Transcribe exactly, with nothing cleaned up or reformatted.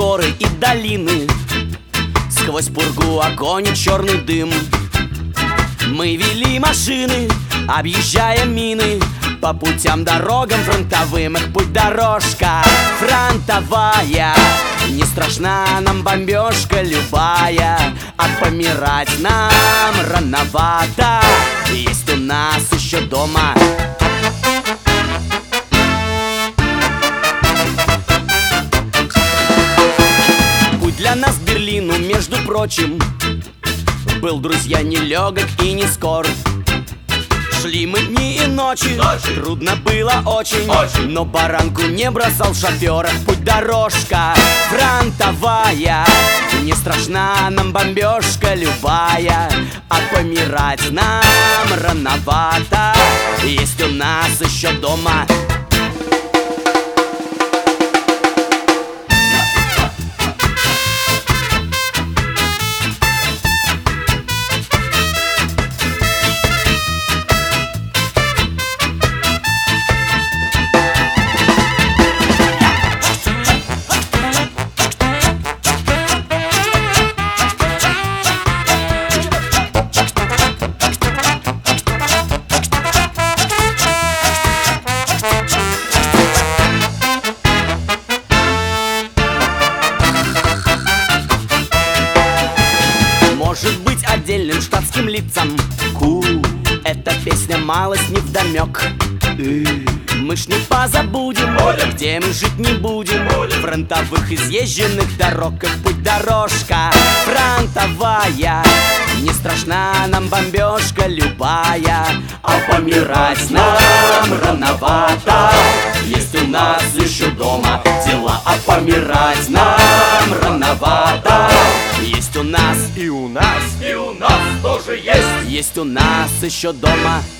горы и долины, сквозь пургу огонь и черный дым. Мы вели машины, объезжая мины, по путям, дорогам фронтовым. Их путь дорожка фронтовая, не страшна нам бомбежка любая, а помирать нам рановато, есть у нас еще дома. Путь для нас к Берлину, между прочим, был, друзья, нелегок и не скор. Шли мы дни и ночи, ночи. Трудно было очень, очень, но баранку не бросал шофера. Путь дорожка фронтовая, не страшна нам бомбежка любая, а помирать нам рановато, есть у нас еще дома. Может быть, отдельным штатским лицам ку, эта песня малость невдомек. Мы ж не позабудем, будем, где мы жить не будем, будем. Фронтовых изъезженных дорог, как путь дорожка фронтовая, не страшна нам бомбежка любая, а помирать нам рановато, есть у нас еще дома дела. А помирать нам рановато, есть у нас, И у нас, и у нас тоже есть, есть у нас еще дома.